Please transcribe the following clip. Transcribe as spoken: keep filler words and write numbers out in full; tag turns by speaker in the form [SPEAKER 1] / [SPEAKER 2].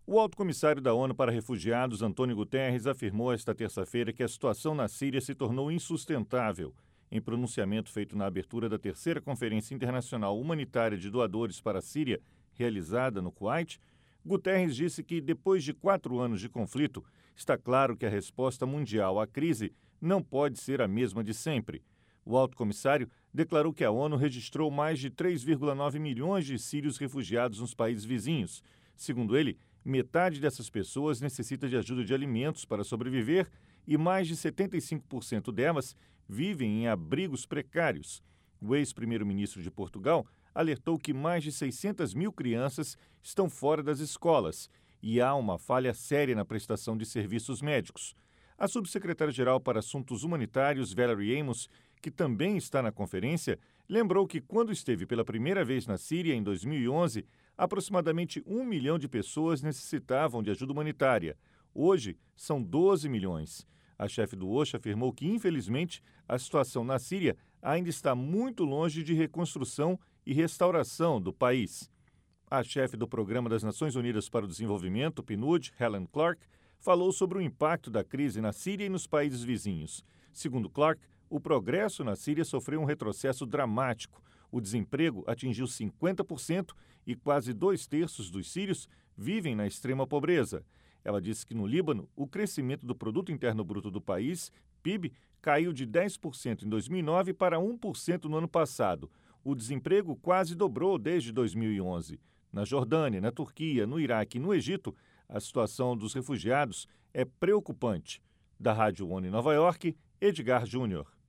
[SPEAKER 1] O alto comissário da ONU para Refugiados, Antônio Guterres, afirmou esta terça-feira que a situação na Síria se tornou insustentável. Em pronunciamento feito na abertura da terceira Conferência Internacional Humanitária de Doadores para a Síria, realizada no Kuwait, Guterres disse que, depois de quatro anos de conflito, está claro que a resposta mundial à crise não pode ser a mesma de sempre. O alto comissário declarou que a ONU registrou mais de três vírgula nove milhões de sírios refugiados nos países vizinhos. Segundo ele, metade dessas pessoas necessita de ajuda de alimentos para sobreviver e mais de setenta e cinco por cento delas vivem em abrigos precários. O ex-primeiro-ministro de Portugal alertou que mais de seiscentas mil crianças estão fora das escolas e há uma falha séria na prestação de serviços médicos. A subsecretária-geral para Assuntos Humanitários, Valerie Amos, que também está na conferência, lembrou que quando esteve pela primeira vez na Síria, em dois mil e onze, aproximadamente um milhão de pessoas necessitavam de ajuda humanitária. Hoje, são doze milhões. A chefe do OCHA afirmou que, infelizmente, a situação na Síria ainda está muito longe de reconstrução e restauração do país. A chefe do Programa das Nações Unidas para o Desenvolvimento, P N U D, Helen Clark, falou sobre o impacto da crise na Síria e nos países vizinhos. Segundo Clark, o progresso na Síria sofreu um retrocesso dramático. O desemprego atingiu cinquenta por cento e quase dois terços dos sírios vivem na extrema pobreza. Ela disse que no Líbano, o crescimento do Produto Interno Bruto do país, P I B, caiu de dez por cento em dois mil e nove para um por cento no ano passado. O desemprego quase dobrou desde dois mil e onze. Na Jordânia, na Turquia, no Iraque e no Egito, a situação dos refugiados é preocupante. Da Rádio ONU em Nova York, Edgar Júnior.